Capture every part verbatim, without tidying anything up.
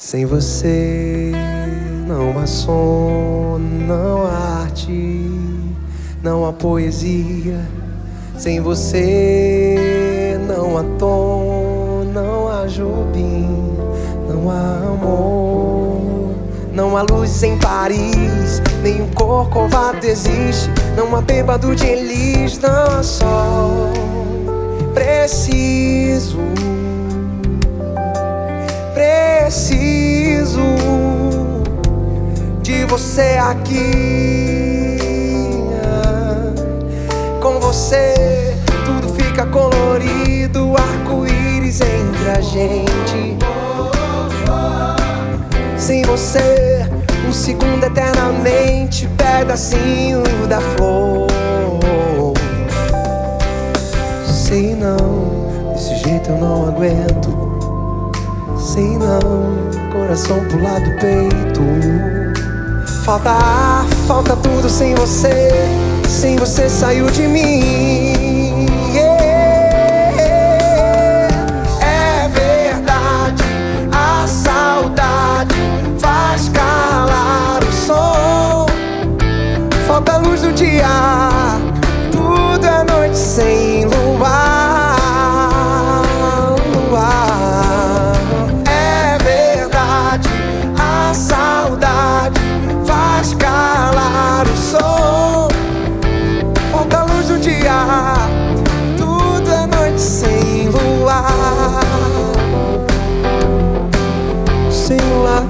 Sem você não há som, não há arte, não há poesia. Sem você não há tom, não há Jobim, não há amor. Não há luzes em Paris, nenhum corcovado existe. Não há bêbado de Elis, não há sol. Preciso, preciso de você aqui. Com você tudo fica colorido, arco-íris entre a gente. Sem você, um segundo eternamente, pedacinho da flor. Sei não, desse jeito eu não aguento. Sei não, coração pular do peito. Falta ar, falta tudo sem você. Sem você saiu de mim. Yeah. É verdade, a saudade faz calar o som. Falta a luz do dia, tudo é noite sem luar. Luar. É verdade, a saudade faz calar o som. Falta a luz do dia, tudo é noite sem luar. Sem luar.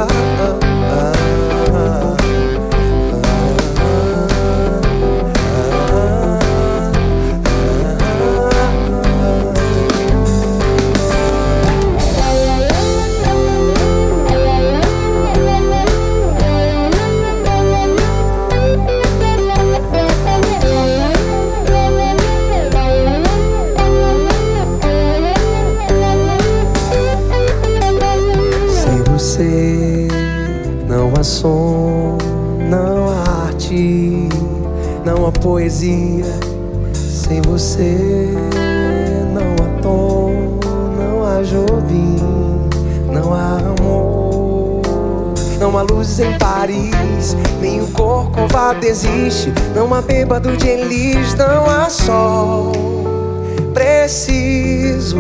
Não há som, não há arte, não há poesia. Sem você não há tom, não há Jobim, não há amor. Não há luzes em Paris, nenhum corcovado existe. Não há bêbado de Elis, não há sol. Preciso,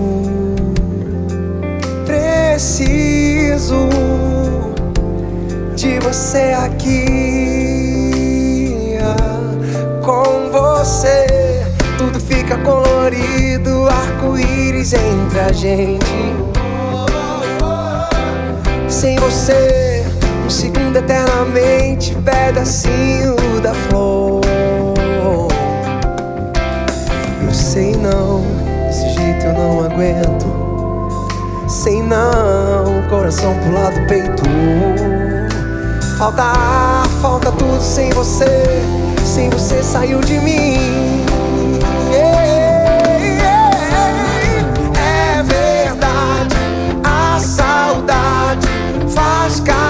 preciso de você aqui. Com você tudo fica colorido, arco-íris entre a gente. Sem você, um segundo eternamente, pedacinho da flor. Eu sei não, desse jeito eu não aguento. Sei não, coração pular do peito. Falta ar, falta tudo sem você. Sem você saiu de mim. Yeah, yeah. É verdade, a saudade faz cair.